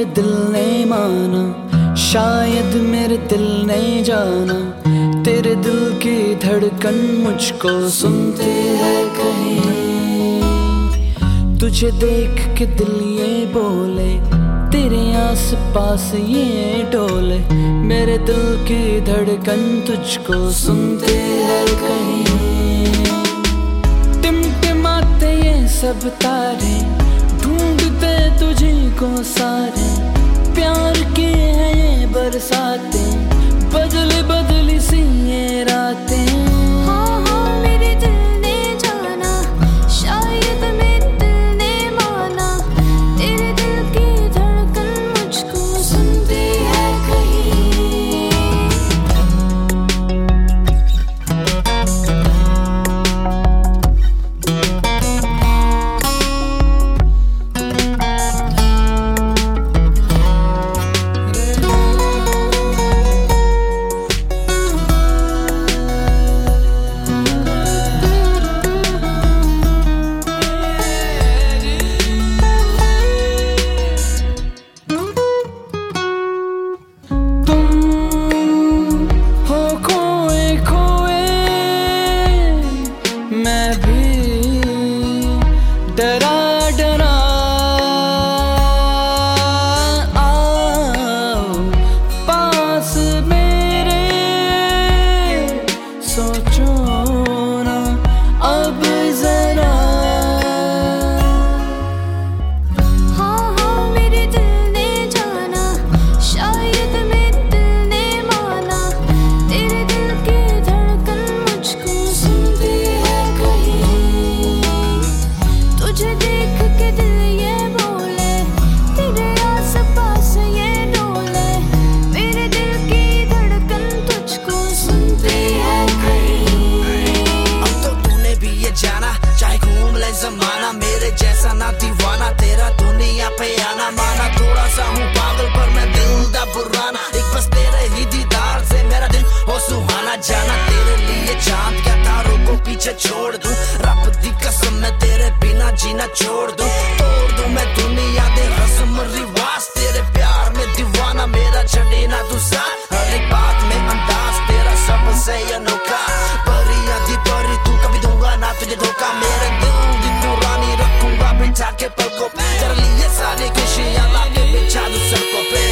मेरे दिल ने माना, शायद मेरे दिल ने जाना। तेरे दिल की धड़कन मुझको सुनती है कहीं। तुझे देख के दिल ये बोले, तेरे आस पास ये डोले। मेरे दिल की धड़कन तुझको सुनती है कहीं। टिमटिमाते ये सब तारे, ढूंढते तुझे को सारे। प्यार की है ये बरसातें, बदली बदली सी ये रातें। डरा डरा आओ पास मेरे, सोचो ना अब जरा। हाँ मेरे दिल ने जाना, शायद मेरे दिल ने माना। तेरे दिल की धड़कन मुझको सुनती है कहीं। तुझे देख के दिल ये बोले, तेरे आस पास ये डोले। मेरे दिल की धड़कन तुझको सुनती है कहीं। अब तो तूने भी ये जाना, चाहे घूम ले जमाना। मेरे जैसा ना दीवाना, तेरा दुनिया पे आना। माना थोड़ा सा हूँ पागल, पर मैं दिल दा पुराना। एक बस तेरे ही दीदार से मेरा दिल हो सुहाना। जाना तेरे लिए चांद क्या तारों को पीछे छोड़ दूं। रब दी कसम मैं तेरे बिना जीना छोड़ दूं। तोड़ दूं मैं दुनिया दे रस्म रिवाज। तेरे प्यार में दीवाना, मेरा छड़े ना तू साथ। हर एक बात में अंदाज तेरा सबसे अनोखा। परियां दी परी तू, कभी दूंगा ना तुझे धोखा। मेरे दिल दी पुरानी रखूंगा बिछा के पलकों पे। तेरे लिए सारी खुशियां लाके बिछा दूं सड़कों पे।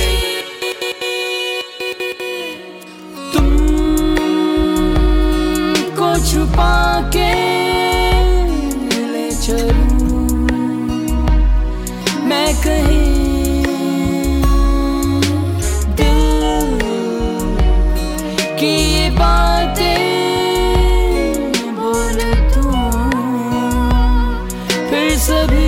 तुमको छुपा के ले चलूं मैं कहीं, दिल की ये बातें बोल दूं फिर सभी।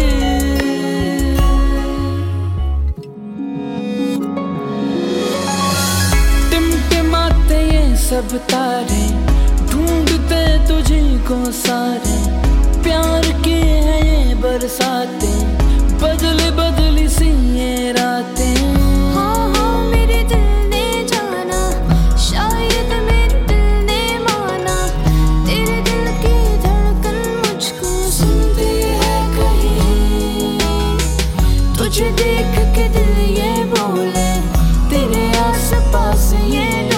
टिमटिमाते ये सब तारे, ढूंढते तुझे को सारे। प्यार की है ये बरसातें, बदली बदली सी ये रातें। हाँ मेरे दिल ने जाना, शायद मेरे दिल ने माना। तेरे दिल की धड़कन मुझको सुनती है कहीं। तुझे देख के दिल ये बोले, तेरे आस पास ये